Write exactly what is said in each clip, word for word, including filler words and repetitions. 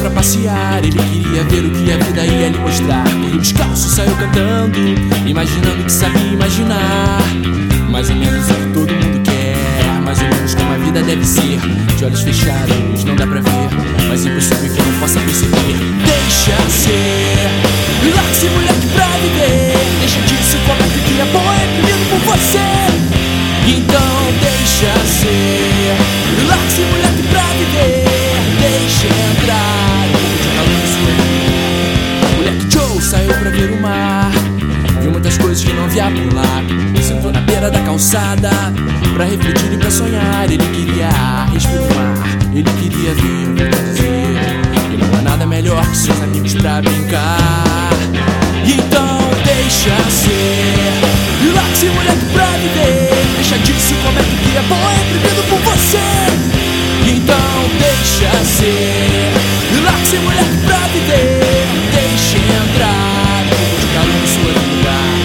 pra passear, ele queria ver o que a vida ia lhe mostrar. Correu descalço, saiu cantando, imaginando que sabia imaginar. Mais ou menos o que todo mundo quer, mais ou menos como a vida deve ser. De olhos fechados não dá pra ver, mas impossível que eu não possa perceber. Deixa ser, largue-se moleque pra viver. Deixa disso, comece que é bom, é primeiro por você. Então deixa ser, largue-se moleque pra viver. Deixa entrar um pouco de calor na sua vida. Moleque Joe saiu pra ver o mar, viu muitas coisas que não via por lá. Sentou na beira da calçada pra refletir e pra sonhar. Ele queria ar, respirar o mar. Ele queria ver, ver dizer que não há nada melhor que seus amigos pra brincar. Então deixa ser, largue-se moleque pra viver. Deixa disso, como é que é bom, é primeiro por você. Então deixa ser, largue-se moleque pra viver. Deixa entrar um pouco de calor na sua vida.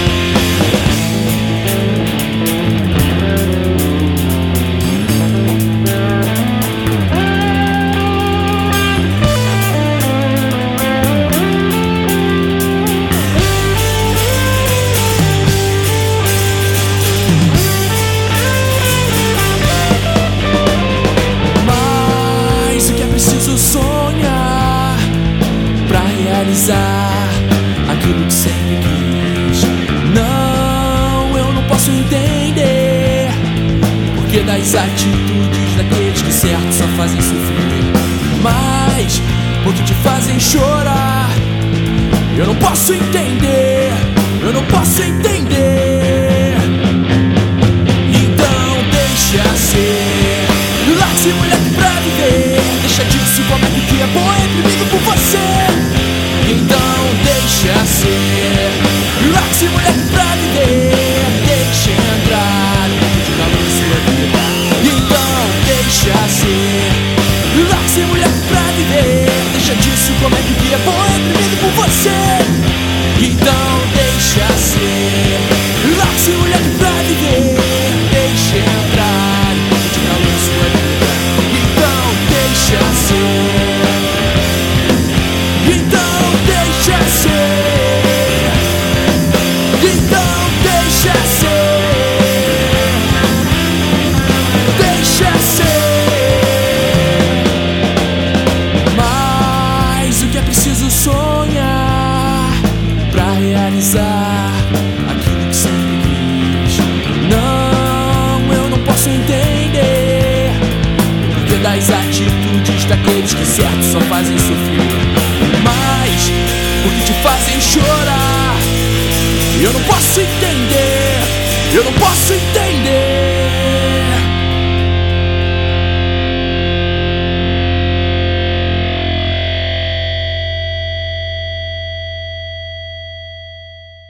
Sonhar pra realizar aquilo que sempre quis. Não, eu não posso entender porque das atitudes daqueles que certo só fazem sofrer, mas porque te fazem chorar. Eu não posso entender, eu não posso entender. Então deixa ser, largue-se moleque pra viver. Deixa disso, como é que é bom, é primeiro por você. Então deixa ser, largue-se moleque pra viver. Deixa entrar um pouco de calor na sua vida. Então deixa ser, largue-se moleque pra viver. Deixa disso, como é que é bom, é primeiro por você. Então deixa ser, largue-se moleque pra viver. Deixa entrar um pouco de calor na sua vida. Então deixa ser, então deixa ser, então deixa ser, deixa ser. Mas o que é preciso sonhar pra realizar aquilo que sempre quis. Não, eu não posso entender porque das atitudes daqueles que certo só fazem sofrer, mas porque te fazem chorar. Eu não posso entender, eu não posso entender.